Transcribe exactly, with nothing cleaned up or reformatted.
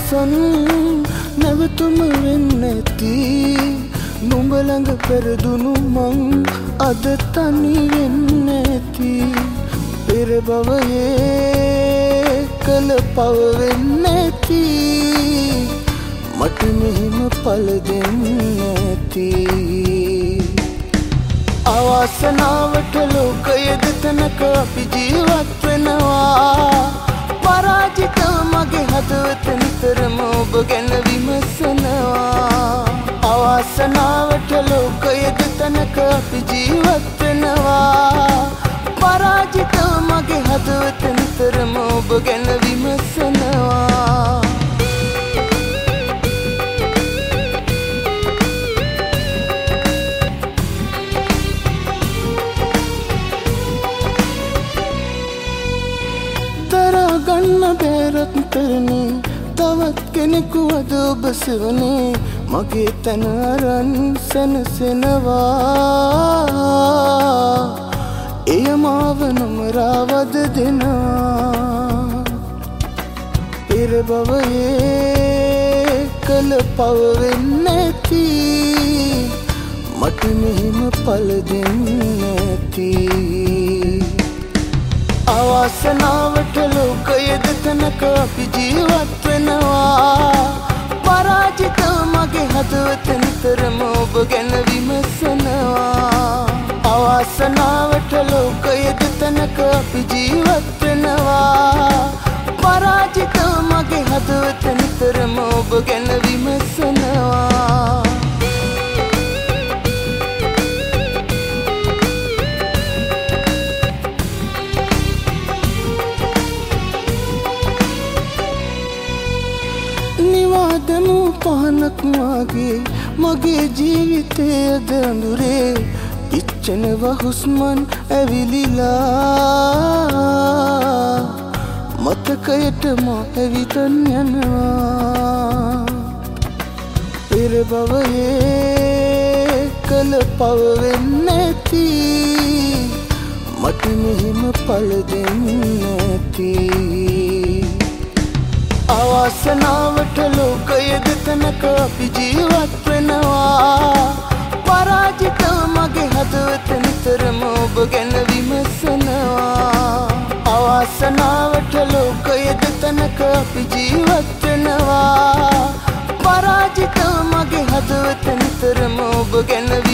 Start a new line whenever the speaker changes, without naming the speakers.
අවසන් නැවතුම වෙන්නේ නැති නුඹ ළඟ පෙරදුණු මං අද තනි වෙන්නේ නැති පෙර භවයේ කළ පව වෙන්නේ නැති මට මෙහෙම පළ දෙන්නේ නැති අවාසනාවට ලෝකයේද තනක අපි ජීවත් වෙනවා පරාජිත මගේ හදවත නිතරම ඔබ ගැන විමසනවා අවාසනාවට ලෝකයේද තනක අපි ජීවත් වෙනවා පරාජිත මගේ හදවත නිතරම ඔබ ගැන විමසනවා ගන්න බැරත් තරනේ තවත් කෙනෙකු අද ඔබ සෙවනේ මගේ තන අරන් සැනසෙනවා එය මාව නොමරාවද දෙනවා පෙර භවයේ කළ පව වෙන්නේ නැති මට මෙහෙම පළ දෙන්නේ නැති අවාසනාවට ලෝකයේද තනක අපි ජීවත් වෙනවා පරාජිත මගේ හදවත නිතරම ඔබ ගැන විමසනවා අවාසනාවට ලෝකයේද තනක අපි ජීවත් වෙනවා පරාජිත මගේ හදවත නිතරම ඔබ ගැන විමසනවා නිවාදමු පහනක් වාගේ මගේ ජීවිතයේ අද අඳුරේ පිච්චෙනව හුස්මන් ඇවිලිලා මතකයට මා ඇවිතන් යනවා පෙර භවයේ කළ පව වෙන්නේ නැති මට මෙහෙම පළ දෙන්නේ නැති අවාසනාවට ලෝකයේද තනක අපි ජීවත් වෙනවා පරාජිත මගේ හදවත නිතරම ඔබ ගැන විමසනවා අවාසනාවට ලෝකයේද තනක අපි ජීවත් වෙනවා පරාජිත මගේ හදවත නිතරම ඔබ ගැන